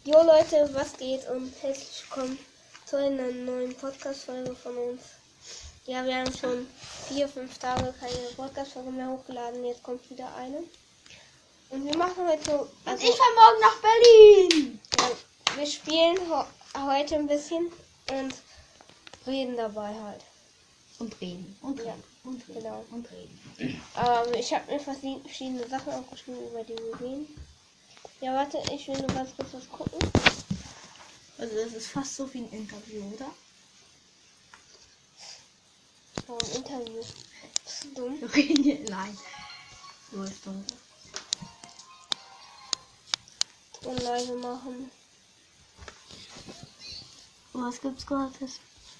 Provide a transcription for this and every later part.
Jo Leute, was geht und herzlich willkommen zu einer neuen Podcast-Folge von uns. Ja, wir haben schon 4-5 Tage keine Podcast-Folge mehr hochgeladen, jetzt kommt wieder eine. Und wir machen heute so... Und ich fahre morgen nach Berlin! Ja, wir spielen heute ein bisschen und reden dabei halt. Und reden. Und reden. Ja, und reden. genau. Und reden. Ich habe mir verschiedene Sachen aufgeschrieben, über die wir reden. Ja, warte, ich will nur ganz kurz was gucken. Also das ist fast so wie ein Interview, oder? Oh, ein Interview. Bist du dumm? Nein. So ist dumm. Und leise machen. Was gibt's gratis?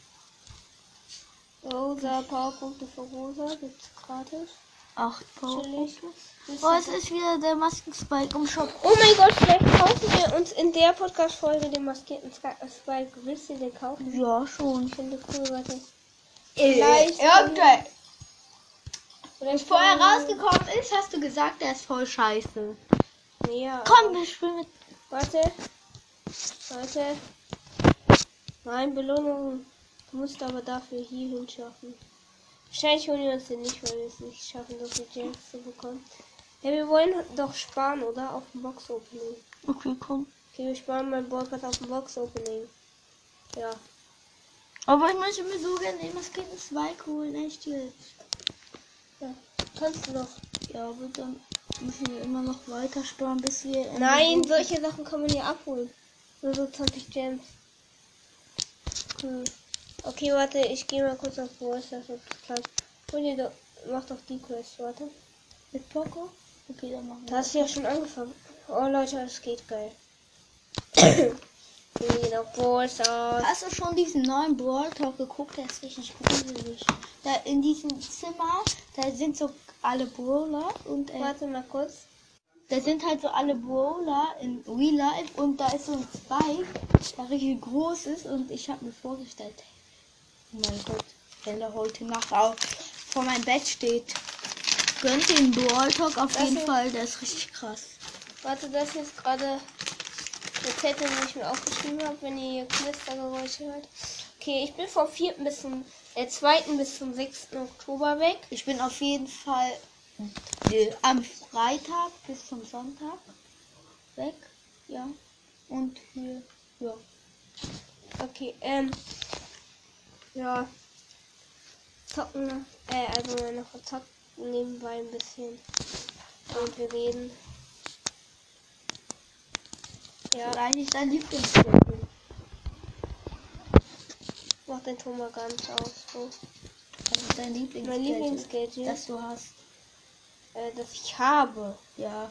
Rosa, Powerpunkte für Rosa gibt's gratis. 8 Chillig. Powerpunkte. Oh, es ist wieder der Maskenspike im Shop. Oh mein Gott, vielleicht kaufen wir uns in der Podcast-Folge den maskierten Spike. Willst du den kaufen? Ja, schon. Ich finde cool, warte. Irgendwann. Vielleicht Vorher rausgekommen ist, hast du gesagt, der ist voll scheiße. Ja. Komm, wir spielen mit. Warte. Nein, Belohnung. Du musst aber dafür hierhin schaffen. Wahrscheinlich holen wir uns den nicht, weil wir es nicht schaffen, so viel Gems zu bekommen. Ja, wir wollen doch sparen, oder? Auf dem Box-Opening. Okay, komm. Okay, wir sparen mein Board auf dem Box-Opening. Ja. Aber ich möchte mir so gerne den maskierten Spike holen, echt jetzt. Ja. Kannst du noch. Ja, aber dann müssen wir immer noch weiter sparen, bis wir... Nein, solche Sachen kann man hier abholen. Nur so 20 Gems. Okay, warte, ich gehe mal kurz auf Voice, das wird klappt. Mach doch die Quest, warte. Mit Poco? Okay, dann machen wir. Da hast du ja schon angefangen. Oh Leute, das geht geil. Gehen auf Voice aus. Hast du schon diesen neuen Brawl Talk geguckt? Der ist richtig gruselig. Da in diesem Zimmer, da sind so alle Brawler und Warte mal kurz. da sind halt so alle Brawler in Real Life und da ist so ein Spike, der richtig groß ist und ich habe mir vorgestellt, oh mein Gott, wenn er heute Nacht auch vor meinem Bett steht, gönnt den Brawl Talk auf jeden Fall, der ist richtig krass. Warte, das ist gerade der Zettel, den ich mir aufgeschrieben habe, wenn ihr hier Knistergeräusche hört. Okay, ich bin vom 4. bis zum 2. bis zum 6. Oktober weg. Ich bin auf jeden Fall am Freitag bis zum Sonntag weg, ja. Und hier, ja. Okay, ja. Zocken, also noch zocken nebenbei ein bisschen. Und wir reden. Ja, Was ist eigentlich dein Lieblingsspiel? mach den Ton mal ganz aus. So. Was ist dein Lieblingsspiel? Mein Lieblingsgadget, das du hast? das ich habe. Ja.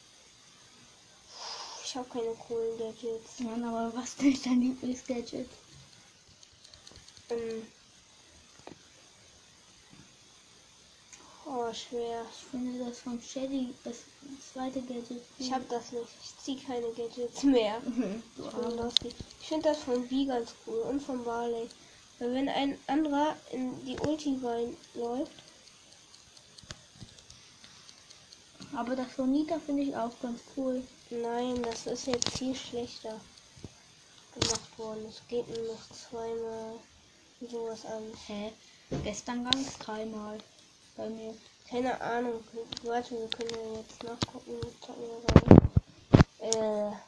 Ich habe keine coolen Gadgets. Mann, aber was ist dein Lieblingsgadget? Oh, schwer. Ich finde das von Shelly das zweite Gadget. Ich habe das nicht. Ich ziehe keine Gadgets mehr. Du Ich bin Arme. lustig. Ich finde das von B ganz cool und von Barley. Weil wenn ein anderer in die Ulti reinläuft, Aber das von Nita finde ich auch ganz cool. nein, das ist jetzt viel schlechter gemacht worden. Es geht nur noch zweimal sowas an. Hä? Gestern gang es 3-mal bei mir. Keine Ahnung. Warte, wir können ja jetzt nachgucken. Warte.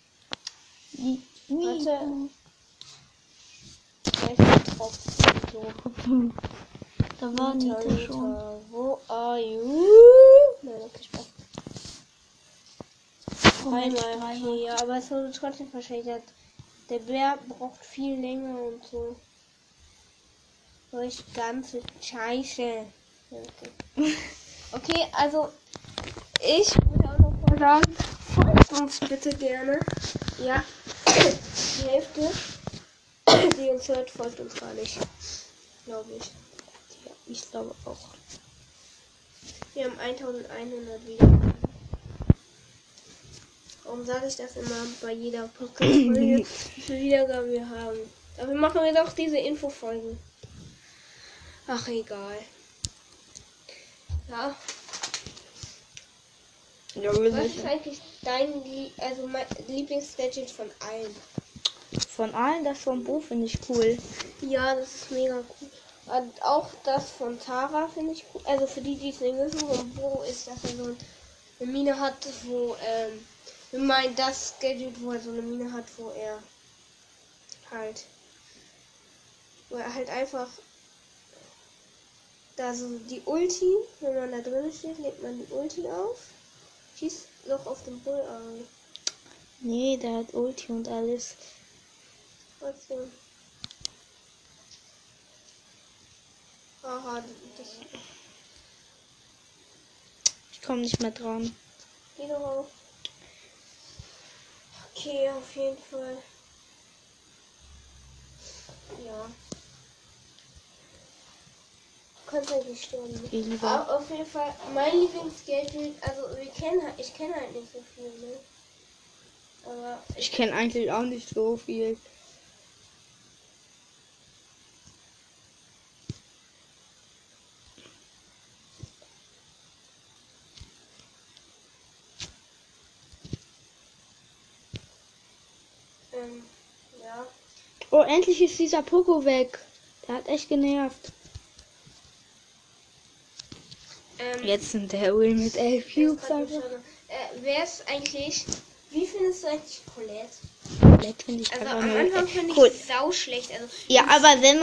Vielleicht drauf. So. Da war Nita schon. Wo are you? Nein, okay, Spaß. Dreimal, okay, ja, aber es wurde trotzdem verschlechtert. Der Bär braucht viel länger und so. Solch ganze Scheiße. Ja, okay. Okay, also ich würde auch noch mal sagen, folgt uns bitte gerne. Ja, die Hälfte, die uns hört, folgt uns gar nicht. Glaube ich. Ja, ich glaube auch. Wir haben 1100 Wiedergaben. Warum sage ich das immer bei jeder Podcast-Folge, wie viele Wiedergaben wir haben? Dafür machen wir doch diese Infofolgen. Ach, egal. Ja. Ja, Was ist eigentlich dein mein Lieblingsgadget von allen? Von allen das von Bo finde ich cool. Ja, das ist mega cool. Und auch das von Tara finde ich cool. Also für die es nicht wissen, von Bo ist, dass er so eine Mine hat, wo, wir meinen das Gadget, wo er so eine Mine hat, wo er halt einfach da so die Ulti, wenn man da drin steht, legt man die Ulti auf, schießt noch auf den Bull an. Nee, der hat Ulti und alles. Trotzdem. Aha, das Ich komme nicht mehr dran. geht doch auf. Okay, auf jeden Fall. Ja. Du kannst eigentlich sterben. Geh lieber. Aber auf jeden Fall, mein Lieblingsgadget, also ich kenne halt nicht so viel, ne? Aber Ich kenne eigentlich auch nicht so viel. ja. Oh, endlich ist dieser Poco weg. Der hat echt genervt. Jetzt sind der Will mit 11 Cubes einfach. Wer ist eigentlich, wie findest du eigentlich Colette? Colette finde ich Also einfach am nur Anfang finde cool. ich sau schlecht. Also, Ja, aber wenn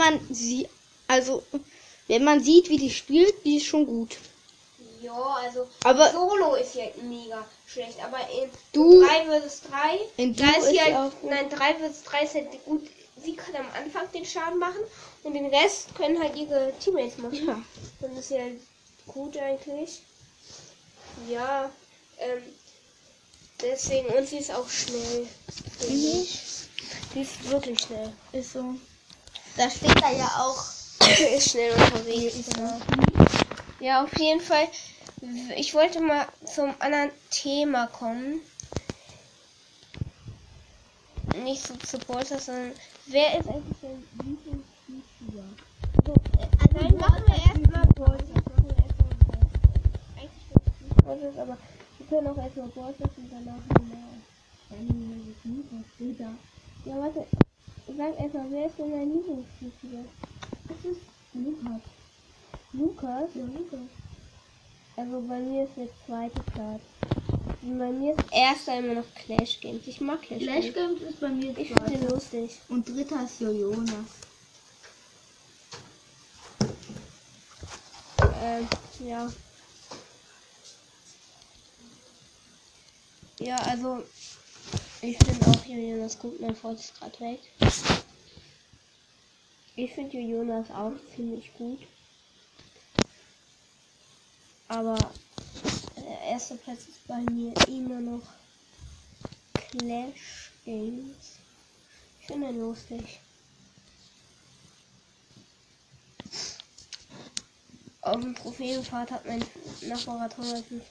man sieht, wie die spielt, die ist schon gut. ja, also Aber Solo ist ja mega schlecht, aber in Du- 3 vs 3, in da Du ist sie ist halt, auch gut. nein, 3 vs 3 ist halt gut. Sie kann am Anfang den Schaden machen und den Rest können halt ihre Teammates machen. Ja. Dann ist sie halt gut eigentlich. Ja, deswegen, und sie ist auch schnell. Mhm. Sie ist wirklich schnell. Ist so. Da steht da ja auch. Ist schnell unterwegs. Genau. Ja, auf jeden Fall. Ich wollte mal zum anderen Thema kommen. Nicht so zu Bolster, sondern wer ist eigentlich dein Lieblings-YouTuber? Nein, machen wir erstmal Bolster. Eigentlich finde ich nicht Bolster, aber wir können auch erstmal Bolster und danach normal. Ja, warte. Sag erstmal, wer ist denn dein Lieblings-YouTuber? Das ist Lukas. Lukas? Ja, Lukas. Also bei mir ist der zweite Platz. Und bei mir ist erster immer noch Clash Games. Ich mag Clash Games. Clash Games ist bei mir Ich finde den lustig. Und dritter ist Jonas. Ja. Ja, also ich finde auch Jonas gut. Mein Freund ist gerade weg. Ich finde Jonas auch ziemlich gut. Aber der erste Platz ist bei mir immer noch Clash Games. Ich finde ihn lustig. Auf dem Trophäenpfad hat mein Nachbar 150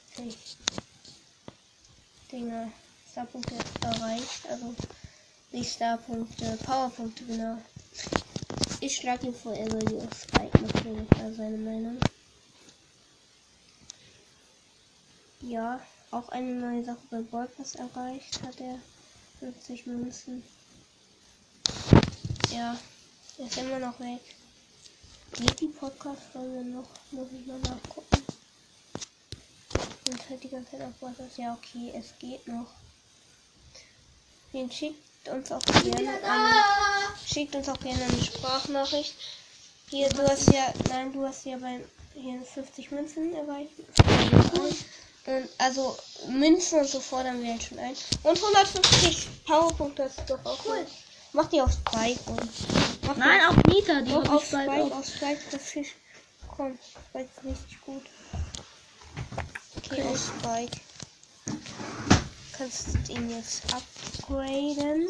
Dinge Starpunkte erreicht. Also nicht Starpunkte, Powerpunkte, genau. Ich schlage ihn vor, er soll die auf Spike natürlich, war seine Meinung. Ja, auch eine neue Sache bei Ballpass erreicht hat er. 50 Münzen. Ja, er ist immer noch weg. Geht die Podcast-Folge noch? Muss ich mal nachgucken. Und halt die ganze Zeit auf Ballpass. Ja, okay, es geht noch. Den schickt uns auch gerne eine Sprachnachricht. Hier, du hast ja bei hier 50 Münzen erreicht. Und also Münzen und so fordern wir halt schon ein. Und 150 Powerpunkte ist doch auch cool. Mach die auf Spike und. Nein, auf Nita, die Doch, hab auf ich bald Spike, auf. auf Spike, das Fisch. Komm, Spike ist richtig gut. Okay, auf Spike. Kannst ihn jetzt upgraden.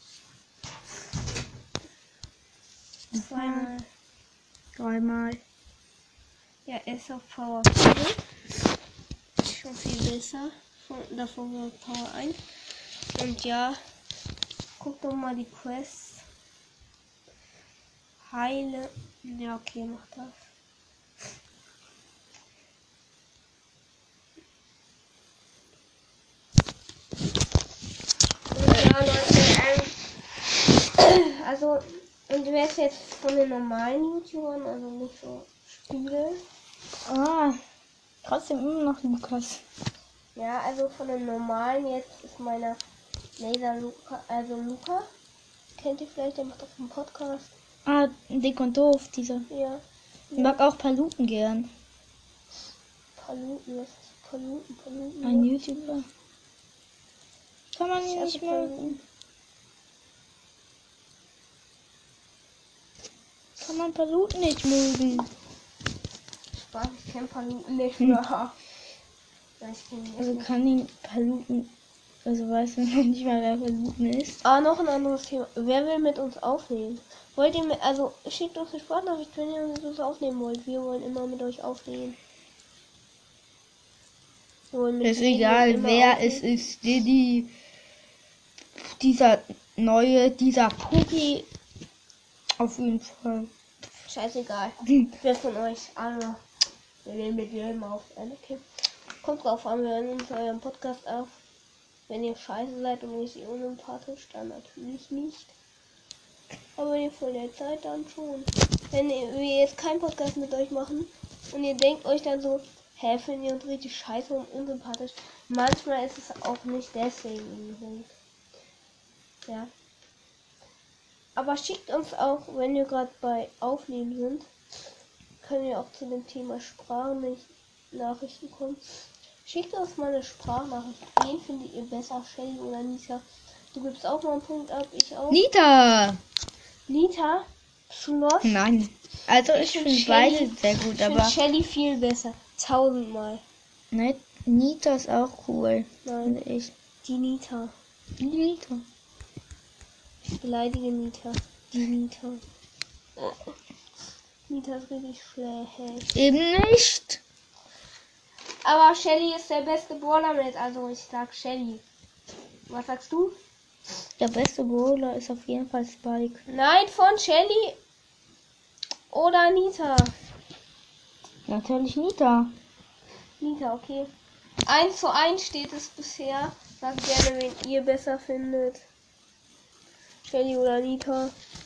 Zweimal. Dreimal. Ja, er ist auf Power 4. Schon viel besser. Davor war Power 1. Und ja, guck doch mal die Quests. Heile. Ja, okay, mach das. Leute, also, und du wärst jetzt von den normalen YouTubern, also nicht so Spiele. Ah, trotzdem immer noch Lukas. Ja, also von den normalen jetzt ist meiner Laser Luca, also Luca. Kennt ihr vielleicht, der macht auch einen Podcast. Ah, dick und doof, dieser. Ja. Ich mag auch Paluten gern. Paluten, was ist Paluten? Ein Ja. YouTuber. Kann man ihn Ich nicht hasse mögen. Paluten. Kann man Paluten nicht mögen. Spaß, ich kenn Paluten nicht mehr. Ja, ich kenn die Also nicht. kann ihn Paluten. Also weiß man noch nicht mal, wer Paluten ist. Ah, noch ein anderes Thema. Wer will mit uns aufnehmen? Wollt ihr also schickt uns eine Sprachnachricht, wenn ihr mit uns aufnehmen wollt. Wir wollen immer mit euch aufnehmen. Wir wollen mit Ist jedem egal, immer wer aufnehmen. es ist. Dieser Cookie. Auf jeden Fall. Scheißegal. Wer von euch alle. Wir nehmen mit jedem auf. Okay. Kommt drauf an, wir hören uns euren Podcast auf. Wenn ihr scheiße seid und richtig unsympathisch, dann natürlich nicht. Aber wenn ihr voll nett seid, dann schon. Wenn wir jetzt keinen Podcast mit euch machen und ihr denkt euch dann so, hä, finden ihr uns richtig scheiße und unsympathisch. Manchmal ist es auch nicht deswegen unbedingt. Ja. Aber schickt uns auch, wenn wir gerade bei Aufnehmen sind, können wir auch zu dem Thema Sprachnachrichten kommen. Schickt uns mal eine Sprachnachricht. Wen findet ihr besser, Shelly oder Nita? Du gibst auch mal einen Punkt ab, ich auch. Nita! Nita? Zu los? Nein. Also ich find finde Shelly- beide sehr gut, Ich finde aber Shelly viel besser. 1000-mal. ne, Nita ist auch cool. Nein, Finde ich. die Nita. Nita. Ich beleidige Nita. Die Nita. Nita ist richtig schlecht. Eben nicht. Aber Shelly ist der beste Brawler mit, also ich sag Shelly. Was sagst du? Der beste Brawler ist auf jeden Fall Spike. Nein, von Shelly oder Nita. Natürlich Nita. Nita, okay. 1:1 steht es bisher. Sagt gerne, wen ihr besser findet. Shelly oder Nita.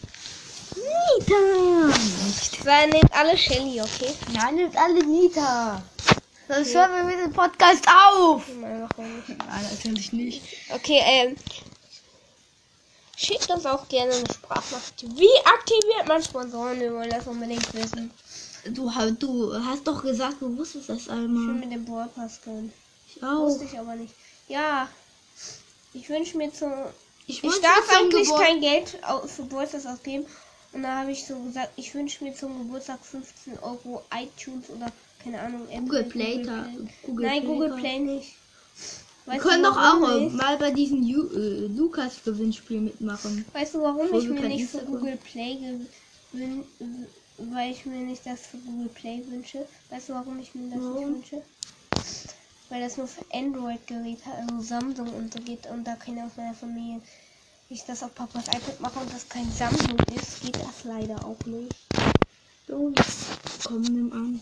Nita! Nicht. Weil nehmt alle Shelly, okay? Nein, nimmt alle Nita. Sonst Okay. hören wir mit dem Podcast auf. Nein, warum nicht? Nein, natürlich nicht. Okay, schickt uns auch gerne eine Sprachnachricht. Wie aktiviert man Sponsoren? Wir wollen das unbedingt wissen. Du hast doch gesagt, du wusstest das Ich will einmal. mit dem Broadcast können. Ich auch. Wusste ich aber nicht. Ja. Ich wünsche mir Ich wünsche darf mir zum eigentlich Geburt- kein Geld für Geburtstag ausgeben. Und da habe ich so gesagt, ich wünsche mir zum Geburtstag 15 Euro iTunes oder keine Ahnung. Google Apple, Play. Nein, Google Google Play. Play nicht. Wir Weißt du, können doch warum auch nicht? mal bei diesem Lukas-Gewinnspiel mitmachen. Weißt du, warum Obwohl ich wir mir kein nicht für Instagram- Google Play weil ich mir nicht das für Google Play wünsche? Weißt du, warum ich mir das nicht Warum? wünsche? Weil das nur für Android-Geräte, also Samsung und so geht und da keiner aus meiner Familie ich das auf Papas iPad mache und das kein Samsung ist, geht das leider auch nicht. So, komm, nimm an.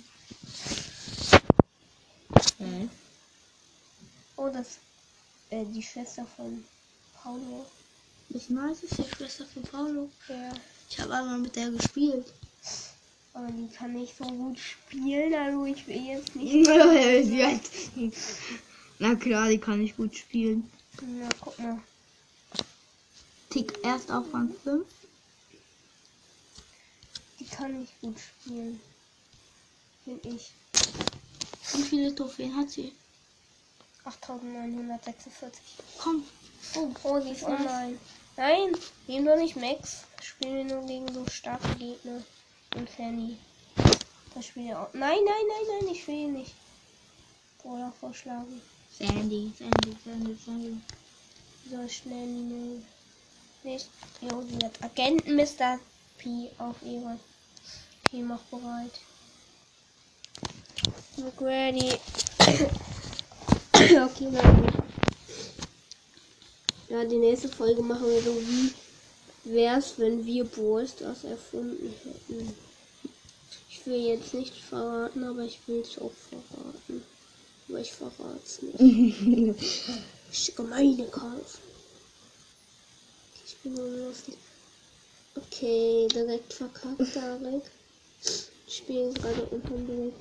Oh, das die Schwester von Paulo. Das nice ist die Schwester von Paulo. Ja. Ich habe einmal mit der gespielt. Aber die kann nicht so gut spielen, also ich will jetzt nicht. Na klar, die kann ich gut spielen. Na, guck mal. Tick erst auf Rang 5. Die kann nicht gut spielen. Finde ich. Wie viele Trophäen hat sie? 8946. Komm. Oh, sie ist online. Nein, nehmen doch nicht Max. Spielen wir nur gegen so starke Gegner. Und Fanny. Das spielen wir auch. Nein, ich will ihn nicht. Oder vorschlagen. Sandy. So schnell nicht. Jo, sie hat Agenten Mr. P auf ihre. Okay, mach bereit. Look ready. Okay, Leute. Ja, die nächste Folge machen wir so wie wär's, wenn wir Brawl Stars erfunden hätten. Ich will jetzt nicht verraten, aber ich will es auch verraten. Aber ich verrate es nicht. Ich gemeine Kauf. So lustig. Okay, direkt verkackt, Tarek. Spielen gerade unterm direkt.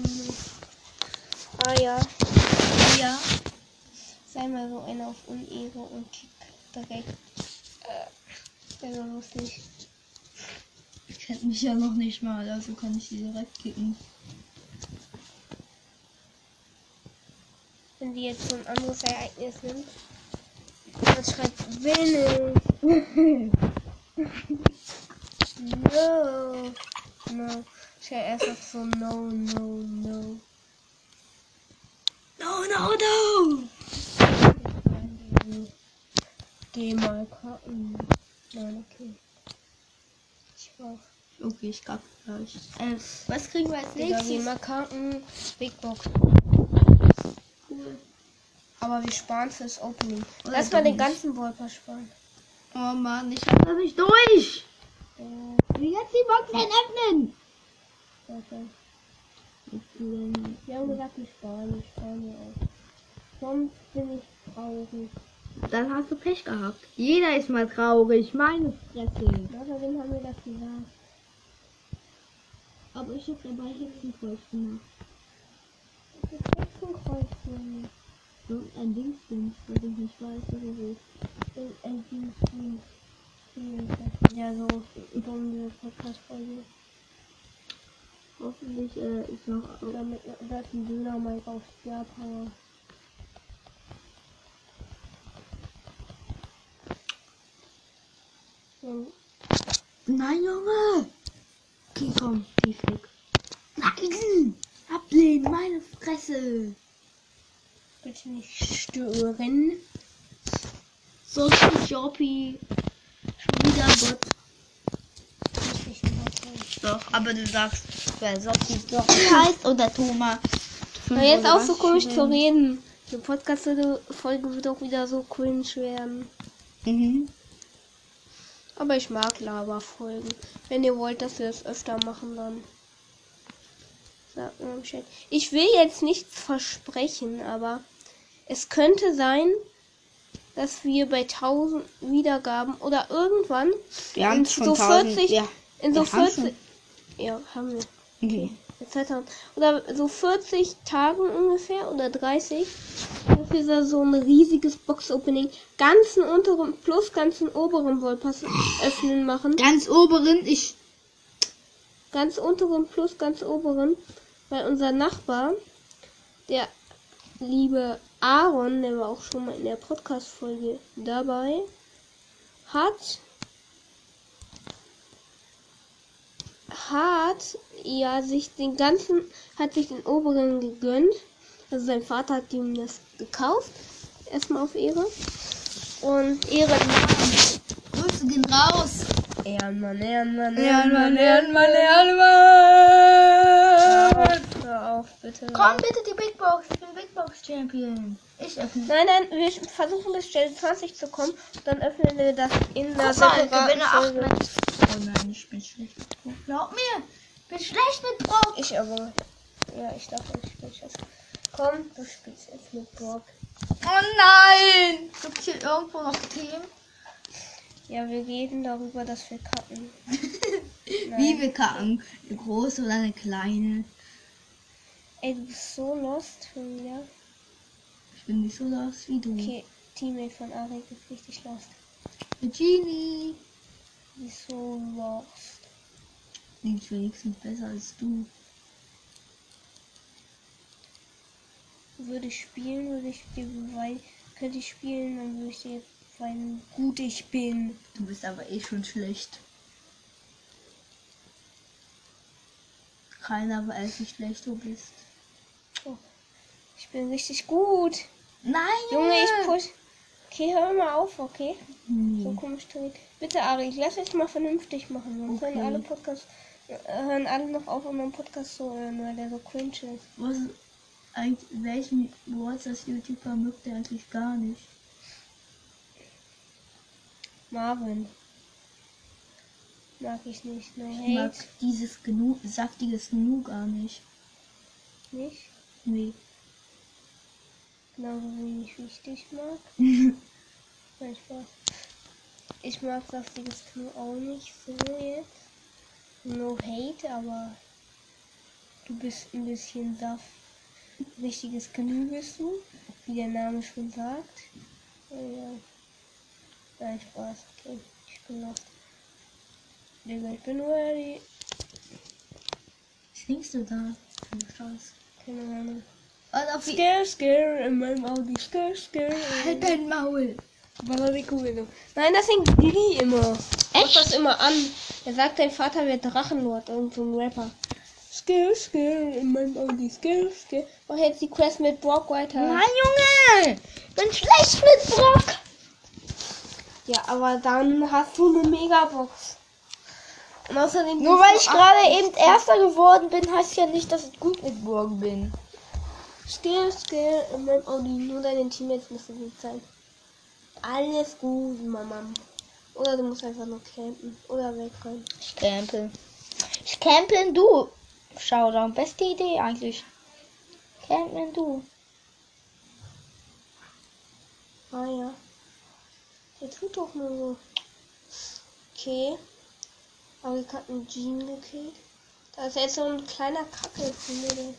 Ah ja. Ja. Sei mal so einer auf Unehre und kick direkt. Wäre so lustig. Ich kennt mich ja noch nicht mal, also kann ich die direkt kicken. Wenn die jetzt so ein anderes Ereignis nimmt. Dann schreibt will nicht. No. No. Ich höre erst noch so no, no, no. No, no, no! Geh mal kacken. Nein, okay. Ich auch. Okay, ich gab gleich. Was kriegen wir als Digga, geh nächstes? mal kacken. Big Box. Cool. Aber wir sparen fürs Opening. Oder Lass doch mal den nicht. ganzen Wolper sparen. Oh Mann, ich hab das nicht durch! Ja, Wie jetzt die Box denn öffnen? okay. Wir haben gesagt, wir sparen ja auch. Sonst bin ich traurig. Dann hast du Pech gehabt. Jeder ist mal traurig, meine Fresse. Außerdem haben wir das gesagt. Aber ich hab dabei Hexenkreuz gemacht. Das ist Hexenkreuzchen. So ein Dingsdings, das ich nicht weiß, was es ist. Ein Dienst. Ja, so dumm diese Podcast-Folge. Hoffentlich ist noch... Damit das ein Döner-Mike auf Star Power. Nein, Junge! Okay, komm, geh weg. Nein! Ablehnen, meine Fresse! Bitte nicht stören. So, Joppi. Schon wieder Bot. Richtig überzeugt. Doch, aber du sagst, wer Soppi doch heißt oder Thomas. Hör jetzt auf, so komisch zu reden. Die Podcast-Folge wird auch wieder so cringe werden. Mhm. Aber ich mag Laberfolgen. Wenn ihr wollt, dass wir das öfter machen, dann sagt mir Bescheid. Ich will jetzt nichts versprechen, aber es könnte sein, dass wir bei 1000 Wiedergaben oder irgendwann Wir haben in schon so 1000, 40 ja. in so Wir haben 40 ja, haben wir. Okay. Jetzt 2000. Oder so 40 Tagen ungefähr oder 30. Dass wir so ein riesiges Box-Opening ganzen unteren plus ganzen oberen Wollpass öffnen machen. Ganz oberen, Ganz unteren plus ganz oberen. Weil unser Nachbar, der liebe Aaron, der war auch schon mal in der Podcast-Folge dabei, hat sich den oberen gegönnt. Also sein Vater hat ihm das gekauft. Erstmal auf Ehre. Und Ehre. Grüße gehen raus. Ehrenmann. Hör auf, bitte. Komm bitte die Big Box, ich bin Big Box Champion. Ich öffne. Nein, wir versuchen bis Stelle 20 zu kommen. Dann öffnen wir das in der Guck mal, separaten gewinne 8 Folge. mit. Oh nein, ich bin schlecht mit Druck. Glaub mir, ich bin schlecht mit Druck. Ich aber. Ja, ich dachte, ich spiele jetzt. Komm, du spielst jetzt mit Brock. Oh nein. Gibt hier irgendwo noch Themen? Ja, wir reden darüber, dass wir kacken. Wie wir kacken. Eine große oder eine kleine. Ey, du bist so lost schon wieder. Ich bin nicht so los wie du. Okay, Teammate von Arik ist richtig lost. Genie. Die ist so lost. Die ist wenigstens besser als du. Würde ich spielen, würde ich dir beweisen. Könnte ich spielen, dann würde ich dir beweisen, wie gut ich bin. Du bist aber eh schon schlecht. Keiner weiß, wie schlecht du bist. Oh, ich bin richtig gut. Nein, Junge, ich push. Okay, hör mal auf, okay? Nee. So komisch zu reden. Bitte, Arik, lass jetzt mal vernünftig machen. Sonst Okay. hören alle noch auf, unseren Podcast zu hören, weil der so cringe ist. Was eigentlich, welchen WhatsApp YouTuber mögt ihr eigentlich gar nicht? Marvin. Mag ich nicht. No Ich mag hate. dieses saftiges Gnu gar nicht. Nicht? Nee. Genauso wenig wie ich dich mag. Nein, Spaß. Ich mag saftiges Knu auch nicht so jetzt. No hate, aber du bist ein bisschen Saft. Richtiges Knu bist du, wie der Name schon sagt. Ja. Nein, Spaß. Okay, ich bin lost. Digga, ich bin nur ready. Was denkst du da? Scheiß. Keine Ahnung. Also auf Scare in meinem Audi. Scare. Halt dein Maul. War die Kuh. Nein, das singt Didi immer. Macht das immer an. Er sagt, dein Vater wäre Drachenlord, irgend so ein Rapper. Scare in meinem Audi. Scare. Mach jetzt die Quest mit Brock weiter. Nein, Junge! Bin schlecht mit Brock. Ja, aber dann hast du eine Megabox. Und außerdem Nur weil ich gerade eben Erster geworden bin, heißt ja nicht, dass ich gut mit Burgen bin. Scare in meinem Audi. Nur deine Teammates müssen gut sein. Alles gut, Mama. Oder du musst einfach nur campen. Oder wegrennen. Ich campe in du. Showdown. Beste Idee eigentlich. Campen in du. Ah ja. Der tut doch nur so. Okay. Aber ich hab einen Jean gekillt. Da ist jetzt so ein kleiner Kacke von mir.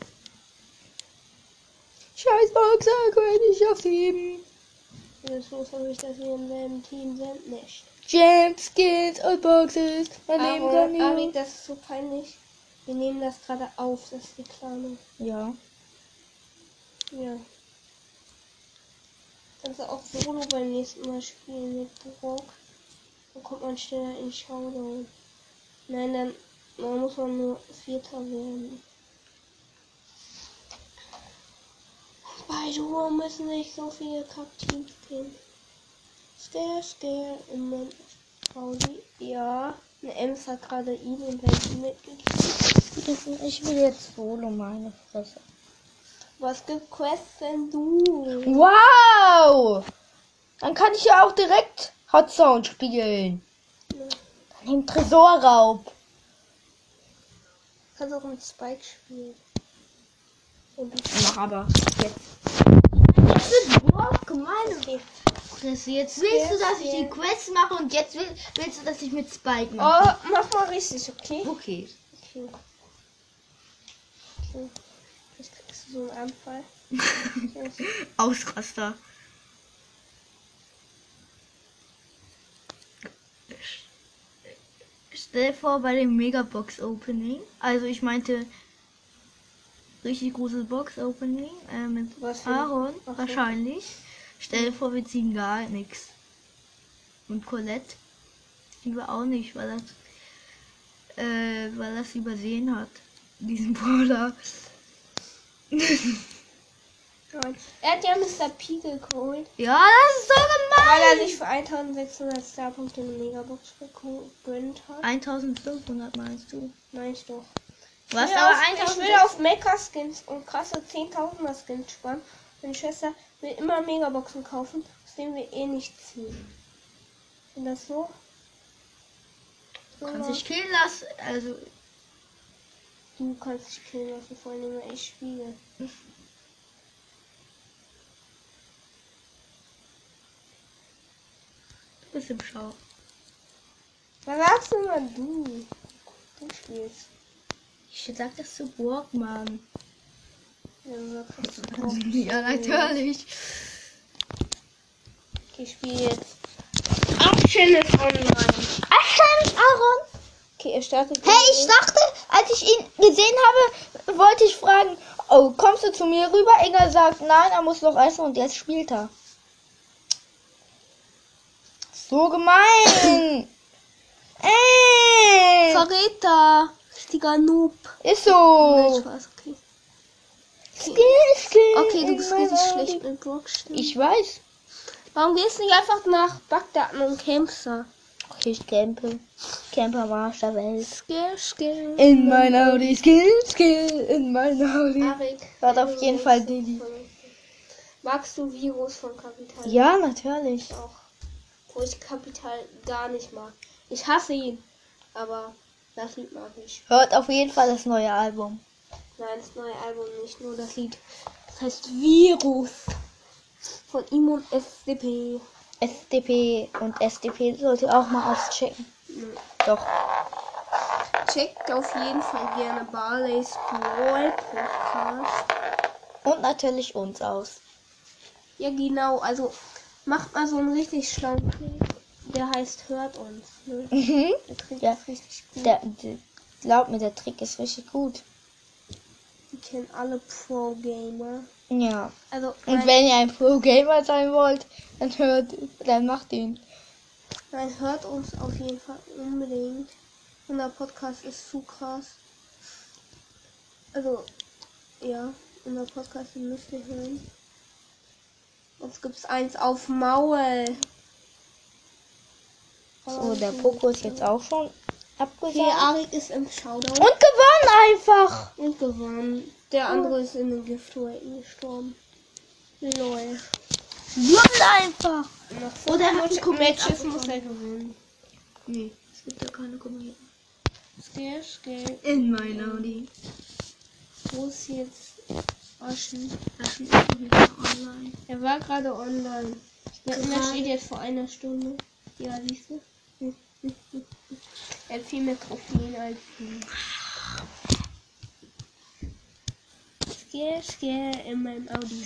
Scheiß Boxer, kann ich aufheben. Jetzt muss ich, dass wir im selben Team sind. Nicht. Gems, Skins und Boxes. Mein Leben kann Aber nicht. das ist so peinlich. Wir nehmen das gerade auf. Das ist die Planung. Ja. Ja. Kannst du auch Solo beim nächsten Mal spielen mit Brock. Dann kommt man schneller in Showdown. Nein, dann muss man nur Vierter werden. Bei Duo müssen nicht so viele Kack-Teams gehen. Scare in meinem Audi. Ja, eine Ems hat gerade ihn und sein Team mitgekriegt. Ich will jetzt Solo, meine Fresse. Was gibt Quests denn du? Wow! Dann kann ich ja auch direkt Hot Zone spielen. Ja. Dann nehmen Tresorraub. Kannst auch mit Spike spielen. Und Mach aber jetzt. Jetzt wird Brock meine Fresse. Jetzt willst du, dass ich die Quest mache und jetzt willst du, dass ich mit Spike mache. Oh, mach mal richtig, okay? Okay. Okay. Jetzt kriegst du so einen Anfall. Ausraster. Stell dir vor, bei dem Megabox Opening, also ich meinte richtig großes Box Opening mit Was für- Aaron Ach so. wahrscheinlich. Stell dir vor, wir ziehen gar nichts. Und Colette ziehen wir auch nicht, weil das übersehen hat, diesen Brawler. Er hat ja Mr. P geholt, Ja, das ist so weil er gemein. sich für 1600 Starpunkte eine Megabox gegönnt hat. 1500 meinst du? Nein, ich doch. Was Ich will aber auf- Ich 1000 will auf Mecha-Skins und krasse 10.000er Skins sparen. Meine Schwester will immer Megaboxen kaufen, aus denen wir eh nicht ziehen. Und das so? kann sich killen lassen. Also Du kannst dich killen lassen, vor allem wenn ich spiele. du bist im Schau. Was sagst du mal du? Du spielst. Ich sag das zu Burgmann. Ja, du sagst das zu Brock. Ja, natürlich. Okay, ich spiele jetzt. Action ist online. Aaron. Okay, er startet. Hey, ich dachte, als ich ihn gesehen habe, wollte ich fragen, oh, kommst du zu mir rüber? Inga sagt, nein, er muss noch essen und jetzt spielt er. So gemein. Verräter. Richtiger Noob. Ist Nein, so. Spaß, okay. Skill Okay, du bist in richtig meiner schlecht Augen. mit Brock. Stimmt. Ich weiß. Warum gehst du nicht einfach nach Bagdad und campst da? Okay, ich campe. Camper am Arsch der Welt. Skill. In mein Audi. Skill in mein Audi. Arik. Hört auf jeden Fall Didi. Magst du Virus von Kapital? Ja, natürlich. Ich auch. Wo ich Kapital gar nicht mag. Ich hasse ihn. Aber das Lied mag ich. Hört auf jeden Fall das neue Album. Nein, das neue Album nicht, nur das Lied. Das heißt Virus. Von ihm und SDP. SDP und SDP sollte auch mal auschecken. Nö. Doch. Checkt auf jeden Fall gerne Barley's Brawl Podcast. Und natürlich uns aus. Ja, genau. Also macht mal so einen richtig schlauen Trick. Der heißt Hört uns. Ne? Mhm. Der Trick Ja. ist richtig gut. Glaub mir, der Trick ist richtig gut. Die kennen alle Pro-Gamer. Ja. Also Und wenn ihr ein Pro-Gamer sein wollt, dann macht ihn. nein, hört uns auf jeden Fall unbedingt. Unser Podcast ist zu krass. Also, ja, unser Podcast den müsst ihr hören. Jetzt gibt's eins auf Maul. So, der Poco ist jetzt auch schon abgesagt. Okay, Arik ist im Showdown. Und gewonnen einfach. Und gewonnen. Der andere ist in den Giftwelten gestorben. Lol. Gewonnen einfach. Noch Oder hat fünf ein Matches muss er gewinnen. Nee, es gibt ja keine Kommentare. Scale. In meiner Audi. Wo ist jetzt Aschen? Aschen ist wieder online. Er war gerade online. Ja, und er steht jetzt vor einer Stunde. Ja, siehst du? Er hat viel mehr Trophäen als du. Scare in meinem Audi.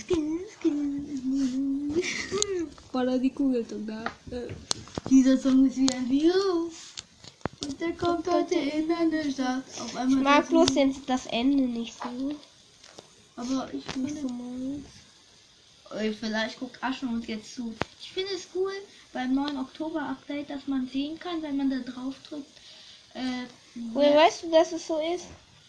Baller die Kugel da. Dieser Song ist wie ein Virus. Und der kommt heute in eine Stadt. Auf Ich einmal mag bloß jetzt das Ende nicht so. aber ich Nicht finde so meins. vielleicht guckt Aschen uns jetzt zu. Ich finde es cool beim neuen Oktober-Update, dass man sehen kann, wenn man da drauf drückt. Woher weißt du, dass es so ist?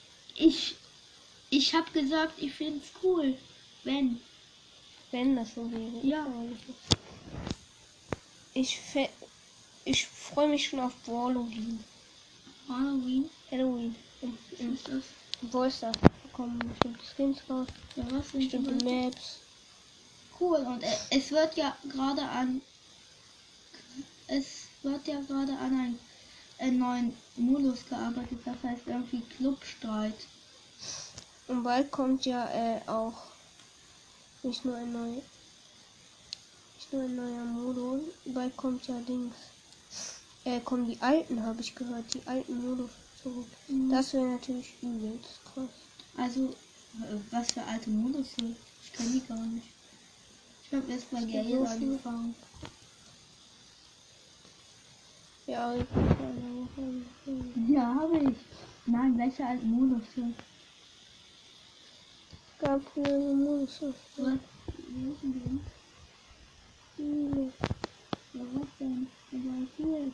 Ich habe gesagt, ich finde es cool, wenn. Wenn das so wäre. Ja. Ich freue mich schon auf Halloween. Halloween. Halloween. Was ist das? Voice bekommen bestimmte Skins raus. Ja, was sind Bestimmte die? Maps. Cool. Und es wird ja gerade an einen neuen Modus gearbeitet. Das heißt irgendwie Clubstreit. Und bald kommt ja auch nicht nur ein neuer Modus, bald kommt ja Dings. Kommen die alten, habe ich gehört, die alten Modus zurück. Mhm. Das wäre natürlich übelst krass. Also, was für alte Modus? Ich kenne die gar nicht. Ich habe erst bei gibt Gale so viel. angefangen. Ja, ich Ja, habe ich. Nein, welche alten Modus? gab früher so Modus. Was? Wo ist denn die? Ja, was denn? Aber hier.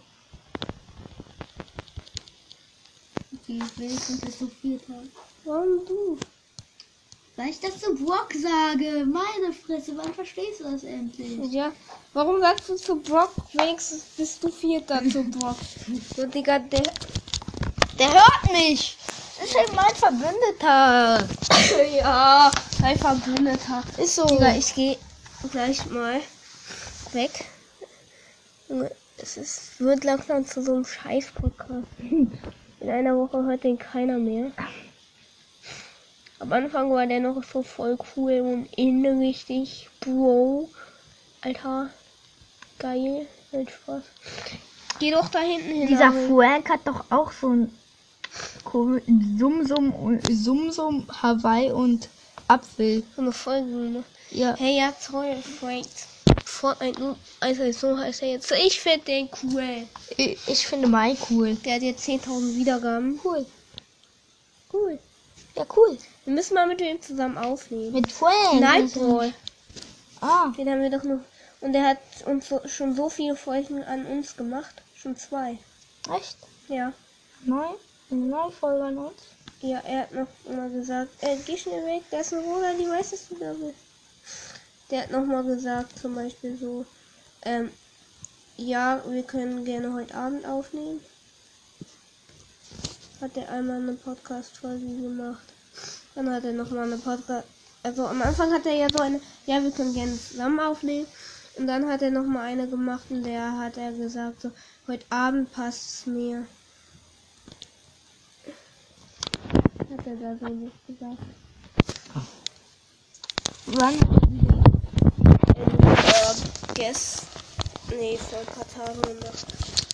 Okay, wenigstens ist so viel Tag. Warum du? Weil ich das zu Brock sage. Meine Fresse, wann verstehst du das endlich? Ja, warum sagst du zu Brock? Wenigstens bist du Vierter zu Brock. So, Digga, der hört mich! Das ist halt mein Verbündeter. ja, ein Verbündeter. Ist so. Digga, ich gehe gleich mal weg. Junge, wird langsam zu so einem Scheiß-Podcast. In einer Woche hört den keiner mehr. Am Anfang war der noch so voll cool und innen richtig Bro. Alter, geil. Halt Spaß. Geh doch da hinten hin. Dieser Ari. Frank hat doch auch so ein Sumsum, Hawaii und Apfel. So eine Folge, ne? Ja. Hey, ja, toll, Frank. Fortnite, also so heißt er jetzt. Ich finde den cool. Ich finde Mai cool. Der hat jetzt 10.000 Wiedergaben. Cool. Cool. Ja, cool. Wir müssen mal mit dem zusammen aufnehmen. Mit Frank. Nightball. Ah. Den haben wir doch noch. Und der hat uns schon so viele Folgen an uns gemacht. Schon 2. Echt? Ja. Neu? Eine neue Folge an uns? Ja, er hat noch mal gesagt, geh schnell weg, da ist ein Roller, die weiß, dass du da bist. Der hat noch mal gesagt, zum Beispiel so, ja, wir können gerne heute Abend aufnehmen. Hat er einmal eine Podcast-Folge gemacht. Dann hat er noch mal eine Podcast... Also am Anfang hat er ja so eine, ja, wir können gerne zusammen aufnehmen. Und dann hat er noch mal eine gemacht und der hat er gesagt, so, heute Abend passt es mir. Hat er da so nicht gesagt. Wann? Gestern. Nee, vor ein paar Tagen gemacht.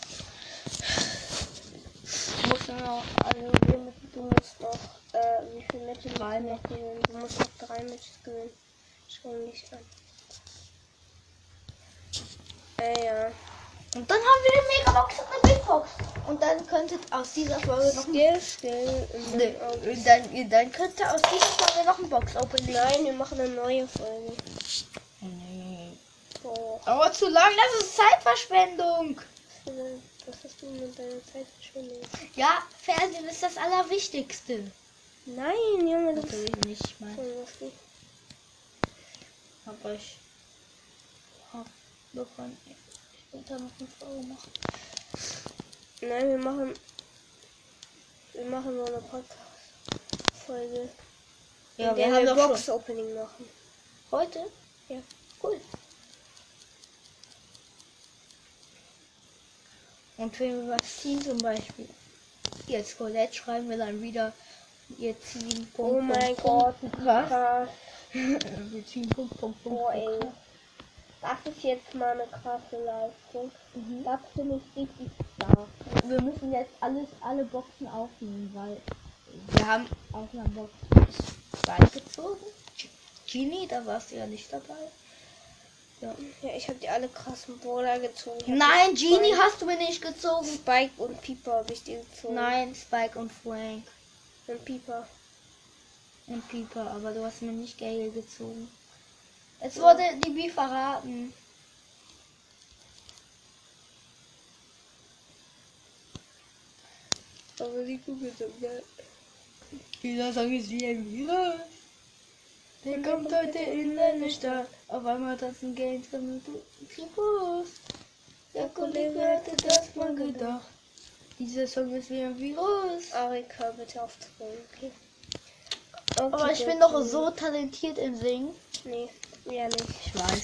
Muss noch, also Du musst noch, wie viele Matches 3 noch gewinnen? Du musst noch 3 Matches gewinnen. Schau dich an. Ja. und dann haben wir eine Megabox und eine Big Box. Und dann könnte aus dieser Folge noch Still. dann könnte aus dieser Folge noch ein Box-Opening. Nein, wir machen eine neue Folge. Nee. Oh, Aber zu lang, das ist Zeitverschwendung. was hast du mit deiner Zeit verschwendet? Ja, Fernsehen ist das Allerwichtigste. Nein, Junge, das ist Natürlich nicht, mein. voll lustig. Aber ich hab davon. Ich will da noch eine Folge machen. Nein, wir machen so eine Podcast-Folge. Ja, in wir der haben wir doch Box-Opening machen. Heute? Ja. Cool. Und wenn wir was ziehen zum Beispiel. Jetzt Colette schreiben wir dann wieder. Wir ziehen Punkt, Oh mein Punkt, Gott, krass. krass. Wir ziehen Punkt. Boah, ey. Das ist jetzt mal eine krasse Leistung. Mhm. Das finde ich richtig stark. Wir müssen jetzt alle Boxen aufnehmen, weil wir haben aus einer Box 2 gezogen. Genie, da warst du ja nicht dabei. Ja. Ja, ich habe die alle krassen Brawler gezogen. Ich hab Nein, die Genie hast du mir nicht gezogen. Spike und Piper habe ich die gezogen. Nein, Spike und Frank Und Piper. und Piper, aber du hast mir nicht Gale gezogen. Es wurde die Bi verraten. Aber die Kugel sind geil. Dieser Song ist wie ein Virus. Der kommt heute in deine Stadt. Auf einmal tanzen Games damit du groß. Der Kollege hätte das mal gedacht. Dieser Song ist wie ein Virus. Arika, bitte auf Ton, okay? Aber ich bin doch so talentiert im Singen. Nee, ehrlich. Ich weiß.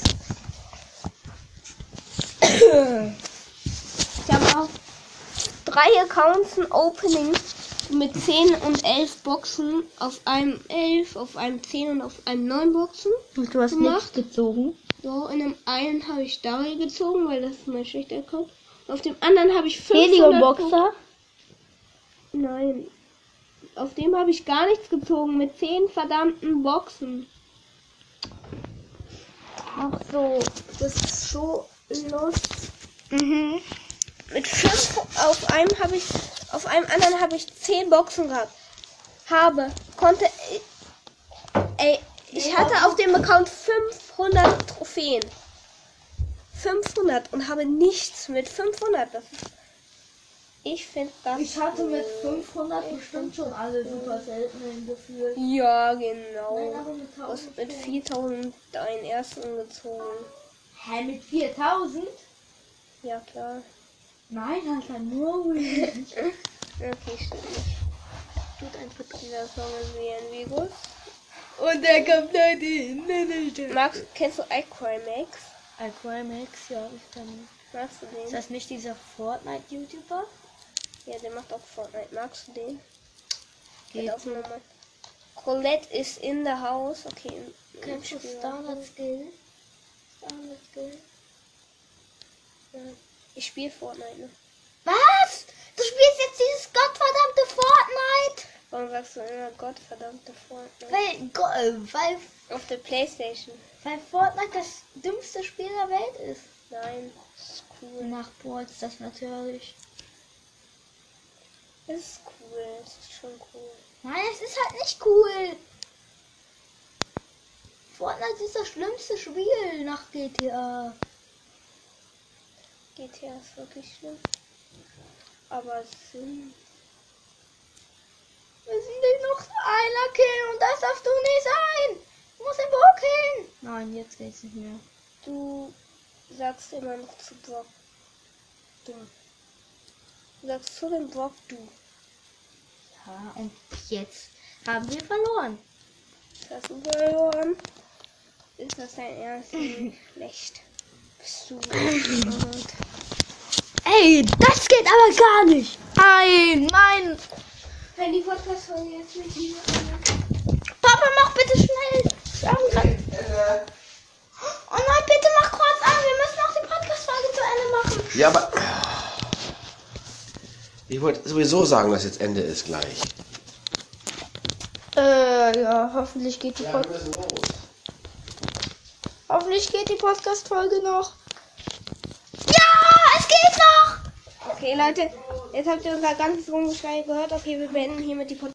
Ich habe auch 3 Accounts ein Opening mit 10 und 11 Boxen. Auf einem 11, auf einem 10 und auf einem 9 Boxen. Und du hast Gemacht. nichts gezogen. So, in dem einen habe ich Daryl gezogen, weil das ist mein schlechter Account. Auf dem anderen habe ich 500 Helium-Boxer. Nein. Auf dem habe ich gar nichts gezogen mit 10 verdammten Boxen. Ach so. Das ist so lustig. Mhm. Mit 5 auf einem anderen habe ich 10 Boxen gehabt. Ich hatte auf dem Account 500 Trophäen. 500 und habe nichts mit 500. Ich finde das. Ich hatte mit 500 bestimmt schon alle super seltenen gefühlt. Ja, Nein, genau. aber mit Du hast 1000 mit 4000 deinen ersten gezogen. Hä, mit 4000? Ja, klar. Nein, Alter, no way. Okay, stimmt nicht. Tut einfach dieser Song ist wie ein Virus. Und der kommt heute in der Stadt. Max, kennst du iCrymax? Aquamax, ja, ich kann. Magst du Ist den? das nicht dieser Fortnite-YouTuber? Ja, der macht auch Fortnite. Magst du den? Geht Auf Nummer. Colette ist in the house. Okay. Kennst du Standard Skill? Standard Skill? Ja. Ich spiele Fortnite, ne? Was? Du spielst jetzt dieses gottverdammte Fortnite? Warum sagst du immer Gottverdammte Fortnite? Weil Auf der Playstation. Fortnite das dümmste Spiel der Welt ist. Nein, das ist cool. Nach Brawl ist das natürlich. Das ist cool, das ist schon cool. Nein, es ist halt nicht cool. Fortnite ist das schlimmste Spiel nach GTA. GTA ist wirklich schlimm. Aber Sinn. Wir sind nicht noch einer killen und das darfst du nicht sein. Du musst den Brock killen. Nein, jetzt geht's nicht mehr. Du sagst immer noch zu Brock. Du sagst zu dem Brock du. Ja, und jetzt haben wir verloren. Hast du verloren? Ist das dein Ernst? Schlecht. Bist du. Ey, das geht aber gar nicht. Nein. Wenn die Podcast-Folge jetzt nicht wieder. Papa, mach bitte schnell. Oh nein, bitte mach kurz an. Wir müssen auch die Podcast-Folge zu Ja, aber... Ich wollte sowieso sagen, dass jetzt Ende ist gleich. Ja, hoffentlich geht die Ja, wir müssen los. Hoffentlich geht die Podcast-Folge noch. Ja, es geht noch! Okay, Leute, jetzt habt ihr unser ganzes Rumgeschrei gehört. Okay, wir beenden hiermit die Podcast.